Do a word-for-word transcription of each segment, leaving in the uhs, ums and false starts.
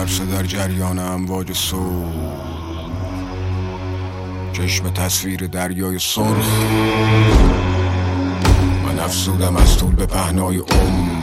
پرسه در جریان امواج صبح، چشم تصویر دریای سرخ. من افزودم از طول به پهنای عمر،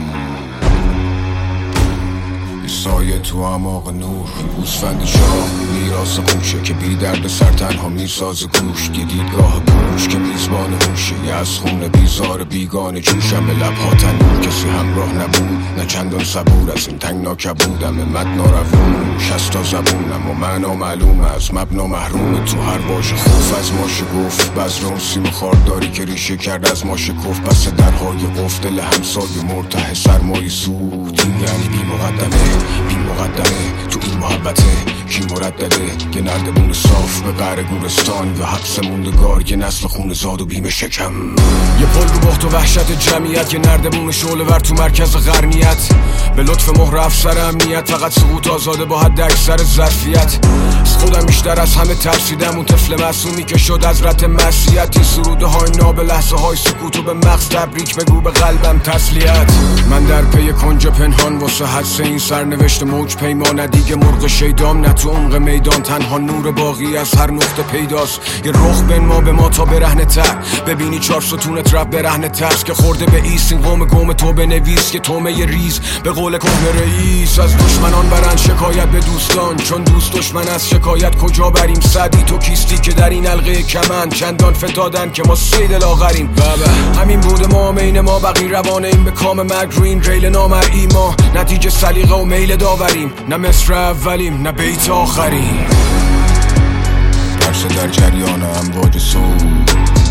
سایه تو اعماق نور. گوسفند شاه میراث خوشه که بی درد سر تنها میساز گوش. دیدگاه گوش که میزبان هوشه، یه از خون بیزار بیگانه جوشم به لبها تنور. کسی همراه نبود نه چندان صبور، از این تنگنا کبودم متنا روون. شستا زبونم و معنا معلوم، از مبنا محروم. تو هر واژه خوف از ما شگفت، بذر اون سیم خارداری که ریشه کرد از ما شکفت. پس درهای قفل دل همسایه مرتاح سرمایه سود. این یعنی بی مقدمه بی مقدمه تو این محبته کی مردده. یه نردبون صاف به قعر گورستان و حبس موندگار، یه نسل خون زاد و بیم شکم. یه پل رو بخت و وحشت جمعیت، یه نردبون شعله ور تو مرکز قرنیت. به لطف مهر افسر امنیت، فقط سقوط آزاده با حد اکثر ظرفیت. از خودم بیشتر از همه ترسیدم، اون طفل معصومی که شد از رت معصیت. این سروده های ناب لحظه های سکوت و به مغز تبریک بگو، به قلبم تسلیت. من در پی کنج پنهان واسه حدس این سرنوشت موج پیمانه. دیگه مرغ شیدام نه تو عمق میدان، تنها نور باقی از هر نقطه پیداست. یه رخ بین ما به ما تا برهنه تر، ببینی چار ستونت رب برهنه ترس. که خورده به ایست این قوم گم تو بنویس، که تومه ی ریز به قول کهنه رئیس. از دشمنان برن شکایت به دوستان، چون دوست دشمن از شکایت کجا بریم. سعدی تو کیستی که در این حلقه کمند چندان فتادن که ما سید لاغریم. بابا همین بود ما مین ما بقی روانه این به کام مرگ رو این ریل نامرئی. ما نتیجه سلیقه و میل داوریم، نه مصر اولیم نه بیت آخریم. پرسه در جریان امواج صبح،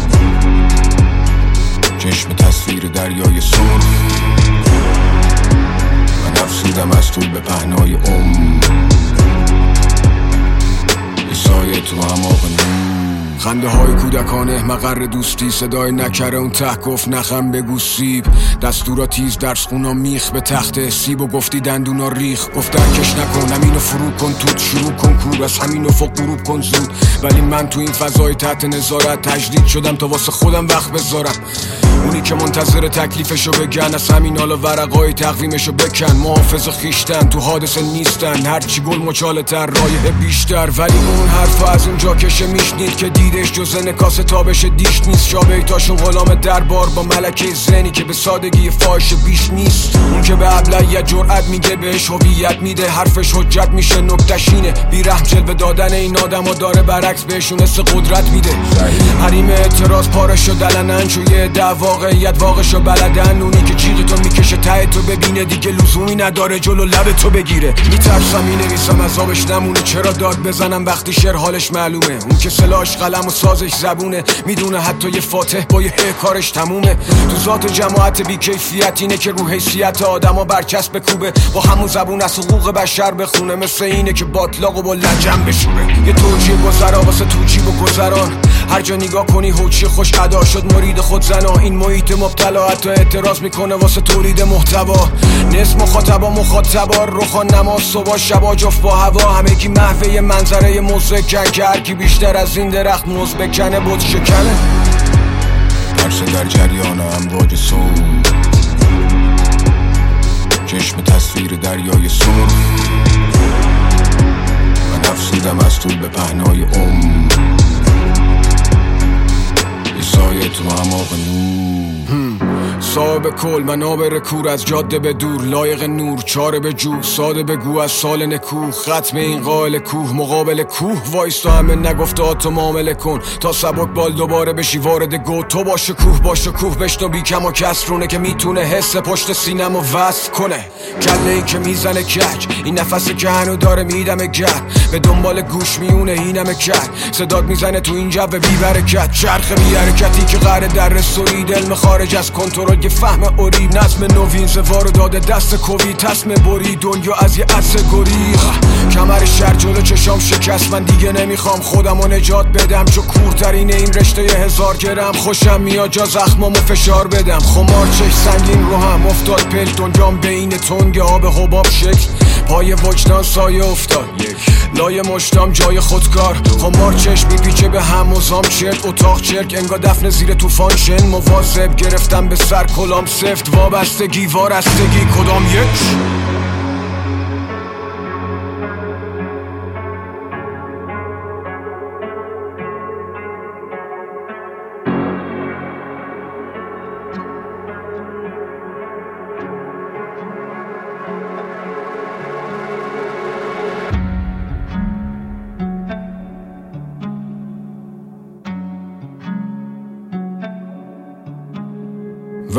چشم تصویر دریای سرخ. من افزودم از طول به پهنای عمر، یه سایه تو اعماق نور. خنده های کودکانه مقر دوستی، صدای نکره اون ته گفت نخم بگو سیب. دستورا تیز درس خونا میخ به تخت سیب و گفتی دندونا ریخ. گفت درکش نکن همینو فرو کن، توت شروع کن کور از همین افق غروب کن زود. ولی من تو این فضای تحت نظارت تجدید شدم تا واسه خودم وقت بذارم. اونی که منتظر تکلیفشو بگن، از همین حالا ورقای تقویمشو بکن. محافظ خیشتن تو حادثه نیستن، هرچی گل مچاله تر رایه بیشتر. ولی اون حرفا از اونجا کشه میشنید که دیدش جز نکاس تابش دیش نیست. شابیتاشون غلام دربار با ملکه زنی که به سادگی فاحش بیش نیست. اون که به ابلهیت جرأت میگه بهش هویت میده، حرفش حجت میشه نکتشینه. بی رحم جلوه دادن این آدما داره برعکس بهشون حس قدرت میده. حریم اعتراض پارشو دلنن، چوی دعوا واقعیت واقعشو بلدن. اونی که جیغ تو میکشه ته تو ببینه، دیگه لزومی نداره جلو لب تو بگیره. میترسم مینویسم عذابش نمونه، چرا داد بزنم وقتی شعر حالش معلومه. اون که سلاش قلم و سازش زبونه، میدونه حتی یه فاتح با یه کارش تمومه. تو ذات جماعت بیکیفیت اینه که رو حیثیت آدما برچسب بکوبه، با همون زبون از حقوق بشر بخونه. مثل اینه که باطلاق و با لجن بشوره. یه توجیه گذرا واسه توجیه و گذران، هر جا نگاه کنی هوچی خوش ادا شد مرید خود زنا. این محیط مبتلا حتی اعتراض میکنه واسه تولید محتوا. نصف مخاطبا مخاطبا رخان نماز صبح شبا جفت با هوا. همگی محوه منظره مزکن که هرکی بیشتر از این درخت موز بکنه بود شکنه. پرسه در جریان امواج صبح، چشم تصویر دریای سرخ. من افزودم از طول به پهنای عمر، یه سایه تو اعماق نور. صاحب کل منابر کور، از جاده به دور لایق نور. چاره به جو ساده بگو از سال نکوه، ختم این قائل کوه مقابل کوه. وایستا همه نگفته تو معامله کن، تا سبک بال دوباره بشی وارد گو. تو باشه کوه باشه کوه بشنو بی کم و کسرونه، که میتونه حس پشت سینم و وصل کنه. کله ای که میزنه کج، این نفسی که هنو داره میدمه گرد. به دنبال گوش میونه اینمه کرد، صدات میزنه تو این جو بی برکت. چرخ بی حرکتی که قراره در رسوید، علم خارج از کنترل که فهم اوریب. نظم نوین زوار داده دست کوی، تصم بری دنیا از یه عدس گریخ. کمر شهر جلو چشام شکست، من دیگه نمیخوام خودمو نجات بدم. چو کورترین این رشته یه هزار گرم، خوشم میاد جا زخمامو فشار بدم. خمار چش سنگین رو هم افتاد پل، دنیام بین تنگ آب حباب شکل. پای وجدان سایه افتاد لای مشتام جای خودکار. خمار چشم میپیچه به هم مزام چرک، اتاق چرک انگا دفن زیر طوفان شن. مواظب گرفتم به سر کلام سفت، وابستگی وارستگی کدام یک.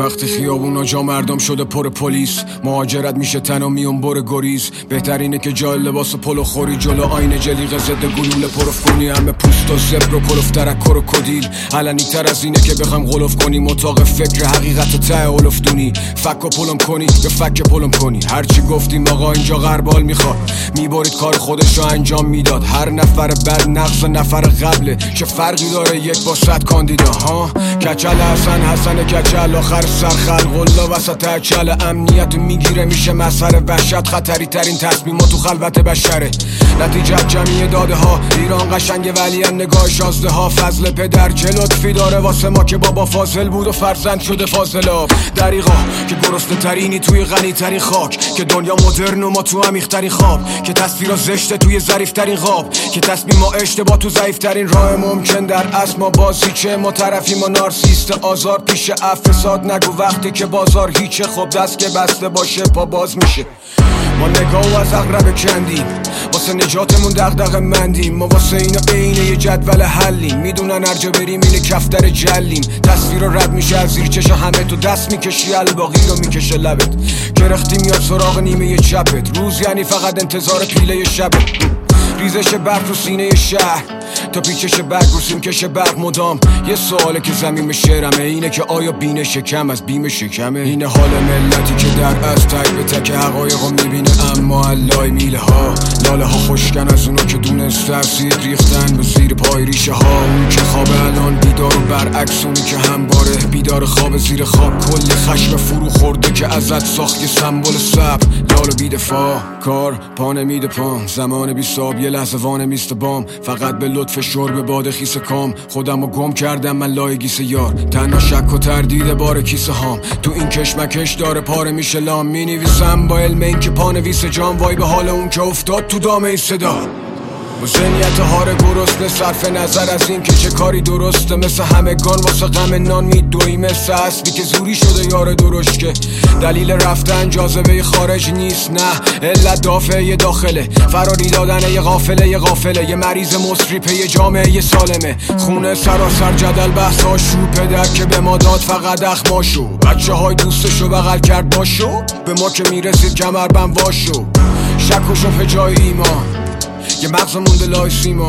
وقتی خیابونا جا مردم شده پر پلیس، مهاجرت میشه تنها میون بر گریز. بهترینه که جای لباس پلو خوری جلو آینه جلیقه ضد گلوله پروف کنی. همه پوست و زبر و کلوف ترکر و کدیل علنی تر از اینه که بخوایم غلوف کنیم. اتاق فکر حقیقت و ته اولفتونی، فک و پلم کنی یا فک پلم کنی. هرچی گفتیم آقا اینجا غربال میخواد، میبارید کار خودش رو انجام میداد. هر نفر بعد نقص نفر قبله، چه فرقی داره یک با صد کاندیدا ها. کچل حسن حسن کچل آخر سر خلق الله وسط اچل. امنیت میگیره میشه مسئله وحشت، خطری ترین تصمیمات تو خلوت بشره. نتیجه جمعی داده ها، ایران قشنگ ولی هم نگاه شازده ها. فضل پدر چه لطفی داره واسه ما که بابا فاضل بود و فرزند شده فاضلاب. دریغا که گرسنه ترینی توی غنی ترین خاک، که دنیا مدرن و ما تو عمیق ترین خواب، که تصویرا زشته توی ظریف ترین خواب، که تصمیم ما اشتباه تو ضعیف ترین راه ممکن. در اصل ما بازی چه ما طرفی ما نارسیست آزار پیش افساد. نگو وقتی که بازار هیچه، خب دست که بسته باشه پا باز میشه. ما نگاه از اغرب کندیم، واسه نجاتمون دغدغه مندیم. ما واسه اینا عینه یه جدول حلیم، میدونن هر جا بریم اینه کفتر جلیم. تصویر رد میشه از زیر چشا همه، تو دست میکشی الباقی رو میکشه لبت. گرختی میاد سراغ نیمه چپت، روز یعنی فقط انتظار پیله شبت. ریزش برق تو سینه شهر تا پیچش برق رو سیمکش برق مدام. یه سواله که زمین شعرمه، اینه که آیا بینه شکم از بیم شکمه؟ اینه حال ملتی که در از تک به تک حقایقو میبینه، اما علای میله ها لاله ها خوشکن از اونو که دونست ترسید ریختن به زیر پای ریشه ها. اون که خوابه الان بیدار و برعکس اونی که همباره بیدار خواب زیر خواب. کل خشم فرو خورده که ازت ساخت یه سمبل صبر. لالو بیدفاع کار پا نمیده پام، زمان بی ساب یه لحظه وانه میست بام. فقط به لطف شرب باد خیس کام، خودم رو گم کردم من لای گیس یار. تنها شک و تردید بار کیسه هام، تو این کشمکش داره پاره میشه لام. می نویسم با علم این که پانویس جام، وای به حال اون که افتاد تو دام این صدا. با ذهنیت هار گرسنه صرف نظر از این که چه کاری درسته، مثل همگان واسه غم نان میدوی. مثل اسبی که زوری شده یار درشت، که دلیل رفتن جاذبه خارج نیست، نه علت دافعه داخله. فراری دادن یه غافله یه غافله، یه مریض مصری یه جامعه یه سالمه. خونه سراسر جدل بحث هاشو، پدر که به ما داد فقط اخماشو. بچه های دوستشو بغل کرد باشو، به ما که میرسید کمربند واشو. شک و شبه جای ایمان، یه مغز مونده لای سیما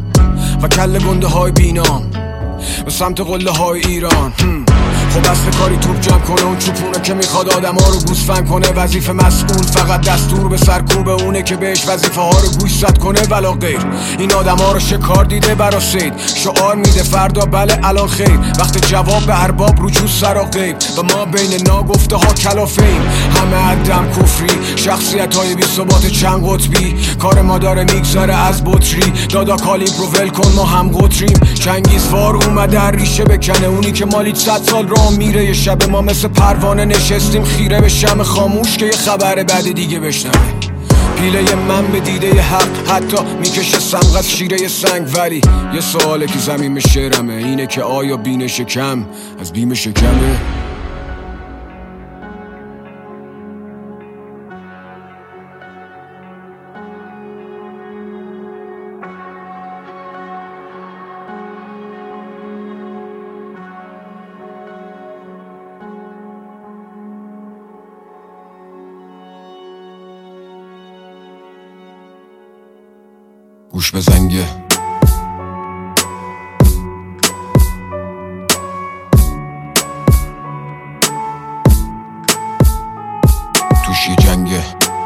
و کل گنده های بینام به سمت قله های ایران. خب اصل کاری توپ جمع کنه، اون چوپونه که میخواد آدم ها رو گوسفند کنه. وظیفه مسئول فقط دستور به سرکوب اونه که بهش وظیفه ها رو گوش زد کنه ولا غیر. این آدم ها رو شکار دیده برا سید، شعار میده فردا بله الان خیر. وقت جواب به ارباب رجوع سرا غیب، و ما بین ناگفته ها کلافیم. همه عدم کفری، شخصیت های بی ثبات چند قطبی. کار ما داره میگذره از بطری، دادا کالیبر رو ول کن ما هم قطریم. چنگیزوار اومده ریشه بکنه، اونی که مالی صد سال راه میره. یه شب ما مثل پروانه نشستیم خیره به شمع خاموش، که یه خبر بعد دیگه بشنوه. پیله من به دیده حق حتی میکشه سمغ از شیره سنگ. ولی یه سواله که زمین شعرمه، اینه که آیا بینه شکم از بیم شکمه؟ گوش به زنگه توش یه جنگه،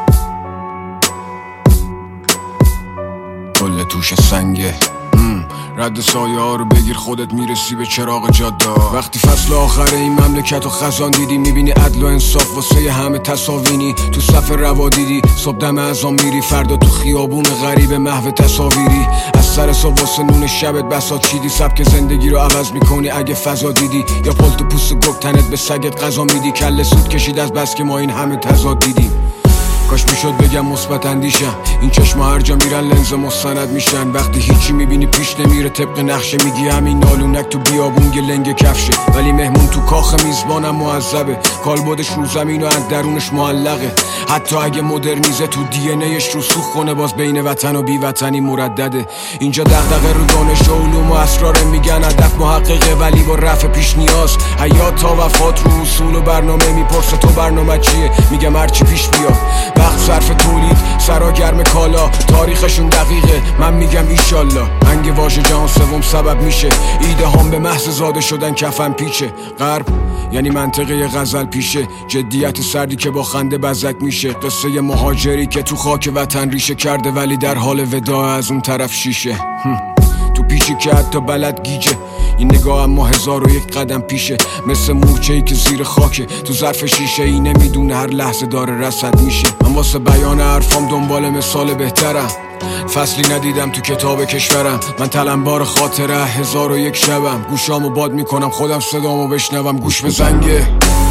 کل توش سنگه. رد سایه ها رو بگیر خودت میرسی به چراغ جاده. وقتی فصل آخر این مملکت و خزان دیدی، میبینی عدل و انصاف واسه همه تصاوینی. تو صف روا دیدی صبح دم ازان میری، فردا تو خیابون غریب محو تصاویری. از سر صبح واسه نون شبت بساط چیدی، سبک زندگی رو عوض میکنی اگه فضا دیدی. یا پلت و پوست گرگ تنت به سگت غذا میدی. کله سود کشید از بس که ما این همه تضاد دیدیم. کاش میشد بگم مثبت اندیشم. این چشما هر جا میرن لنز مستند میشن. وقتی هیچی میبینی پیش نمیره طبق نقشه، میگی همین نالونک تو بیابون گلنگ کفشه. ولی مهمون تو کاخ میزبانم معذبه، کالبدش رو زمین و از درونش معلقه. حتی اگه مدرنیزه تو دی ان ایش رو سوخ کنه، باز بین وطن و بی وطنی مردده. اینجا دغدغه رو دانش و علوم و اسرار، میگن هدف محققه ولی با رفع پیش نیاز. حیات تا وفات رو اصول و برنامه، میپرسه تو برنامه چیه، میگم هرچی پیش بیاد. وقت صرف تولید، سرا گرم کالا، تاریخشون دقیقه، من میگم ایشالله. انگ واژه جهان سوم سبب میشه ایده هم به محض زاده شدن کفن پیچه. غرب یعنی منطقه غزل پیشه، جدیت سردی که با خنده بزک میشه. قصه مهاجری که تو خاک وطن ریشه کرده ولی در حال وداع از اون طرف شیشه. تو پیشی که حتی بلد گیجه، این نگاه اما هزار و یک قدم پیشه. مثل مورچه‌ای که زیر خاکه تو ظرف شیشه ای، نمیدونه هر لحظه داره رصد میشه. من واسه بیان حرفام دنبال مثال بهترم، فصلی ندیدم تو کتاب کشورم. من تلمبار خاطره هزار و یک شبم، گوشامو باد میکنم خودم صدامو بشنوم. گوش به زنگه